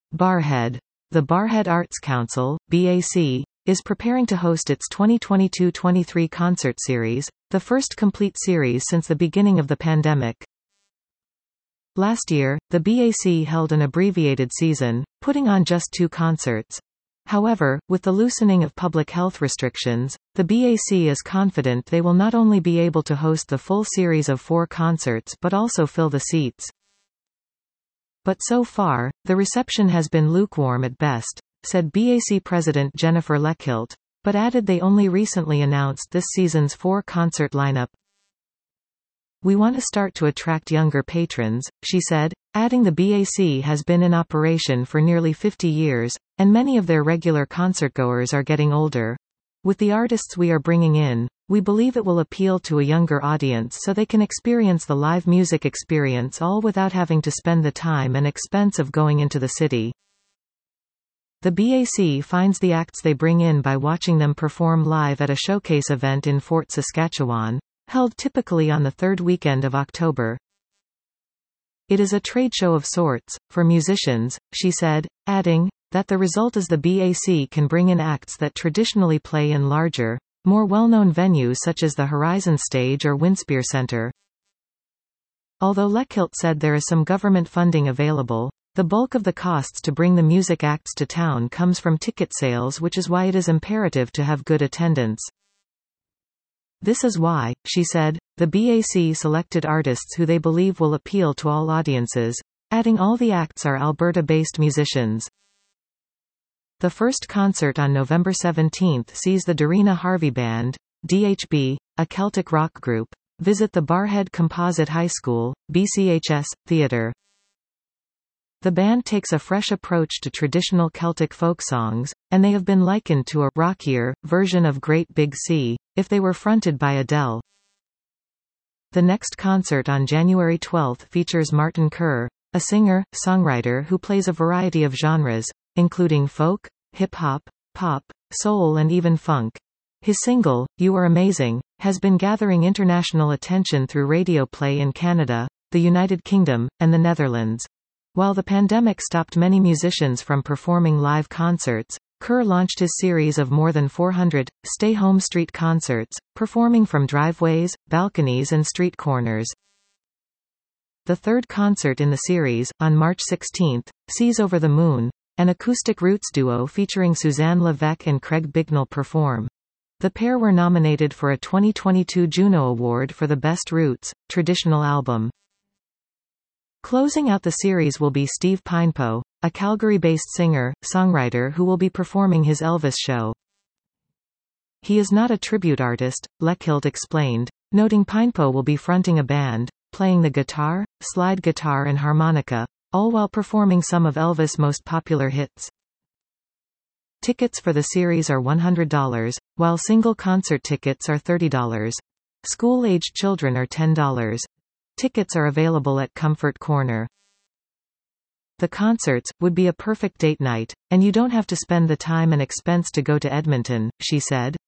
Barrhead. The Barrhead Arts Council, BAC, is preparing to host its 2022-23 concert series, the first complete series since the beginning of the pandemic. Last year, the BAC held an abbreviated season, putting on just 2 concerts. However, with the loosening of public health restrictions, the BAC is confident they will not only be able to host the full series of 4 concerts but also fill the seats. But so far, the reception has been lukewarm at best, said BAC President Jennifer Leckhilt, but added they only recently announced this season's 4-concert lineup. "We want to start to attract younger patrons," she said, adding the BAC has been in operation for nearly 50 years, and many of their regular concertgoers are getting older. "With the artists we are bringing in, we believe it will appeal to a younger audience so they can experience the live music experience all without having to spend the time and expense of going into the city." The BAC finds the acts they bring in by watching them perform live at a showcase event in Fort Saskatchewan, held typically on the 3rd weekend of October. "It is a trade show of sorts, for musicians," she said, adding, that the result is the BAC can bring in acts that traditionally play in larger, more well-known venues such as the Horizon Stage or Winspear Centre. Although Leckhilt said there is some government funding available, the bulk of the costs to bring the music acts to town comes from ticket sales, which is why it is imperative to have good attendance. "This is why," she said, "the BAC selected artists who they believe will appeal to all audiences," adding all the acts are Alberta-based musicians. The first concert on November 17 sees the Darina Harvey Band, DHB, a Celtic rock group, visit the Barrhead Composite High School, BCHS, theatre. The band takes a fresh approach to traditional Celtic folk songs, and they have been likened to a «rockier» version of Great Big Sea, if they were fronted by Adele. The next concert on January 12 features Martin Kerr, a singer-songwriter who plays a variety of genres, including folk, hip-hop, pop, soul and even funk. His single, "You Are Amazing," has been gathering international attention through radio play in Canada, the United Kingdom, and the Netherlands. While the pandemic stopped many musicians from performing live concerts, Kerr launched his series of more than 400 stay-home street concerts, performing from driveways, balconies and street corners. The 3rd concert in the series, on March 16, sees Over the Moon, an acoustic roots duo featuring Suzanne Levesque and Craig Bignell perform. The pair were nominated for a 2022 Juno Award for the Best Roots Traditional Album. Closing out the series will be Steve Pinepo, a Calgary-based singer-songwriter who will be performing his Elvis show. "He is not a tribute artist," Leckhilt explained, noting Pinepo will be fronting a band, playing the guitar, slide guitar and harmonica, all while performing some of Elvis' most popular hits. Tickets for the series are $100, while single concert tickets are $30. School-aged children are $10. Tickets are available at Comfort Corner. "The concerts would be a perfect date night, and you don't have to spend the time and expense to go to Edmonton," she said.